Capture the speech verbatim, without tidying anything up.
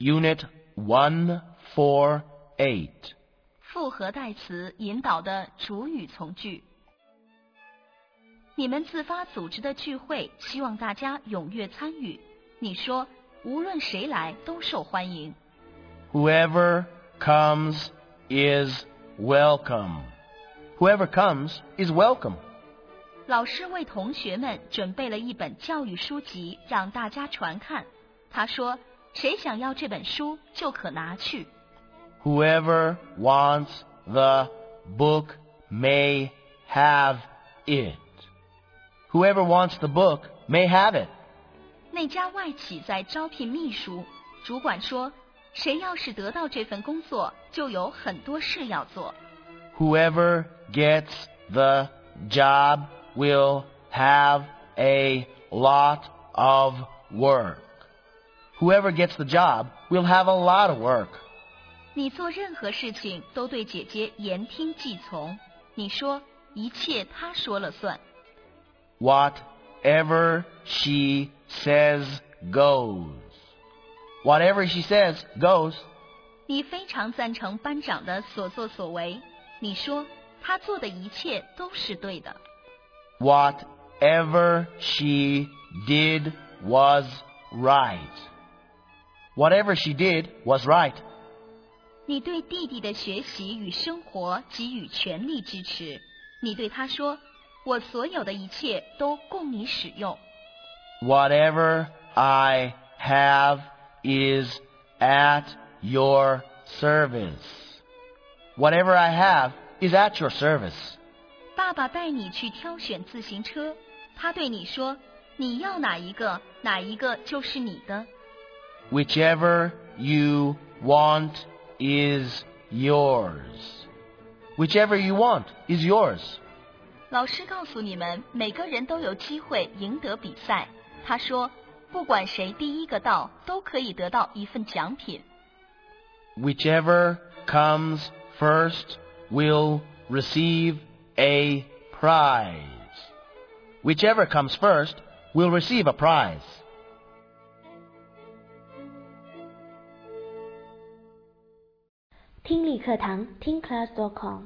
Unit one forty-eight. 复合代词引导的主语从句。你们自发组织的聚会，希望大家踊跃参与。你说，无论谁来都受欢迎。 Whoever comes is welcome. Whoever comes is welcome. 老师为同学们准备了一本教育书籍，让大家传看。他说，谁想要这本书，就可拿去。 Whoever wants the book may have it. Whoever wants the book may have it. 那家外企在招聘秘书，主管说，谁要是得到这份工作，就有很多事要做。 Whoever gets the job will have a lot of work. Whoever gets the job will have a lot of work. 你做任何事情都对姐姐言听计从。你说，一切她说了算。 Whatever she says goes. Whatever she says goes. 你非常赞成班长的所作所为。你说，他做的一切都是对的。 Whatever she did was right. Whatever she did was right. 你对弟弟的学习与生活给予全力支持。你对他说，我所有的一切都供你使用。 Whatever I have is at your service. Whatever I have is at your service. 爸爸带你去挑选自行车，他对你说，你要哪一个，哪一个就是你的。 Whichever you want is yours. Whichever you want is yours. 老师告诉你们，每个人都有机会赢得比赛。他说，不管谁第一个到，都可以得到一份奖品。 Whichever comes first will receive a prize. Whichever comes first will receive a prize. 听力课堂听 class dot com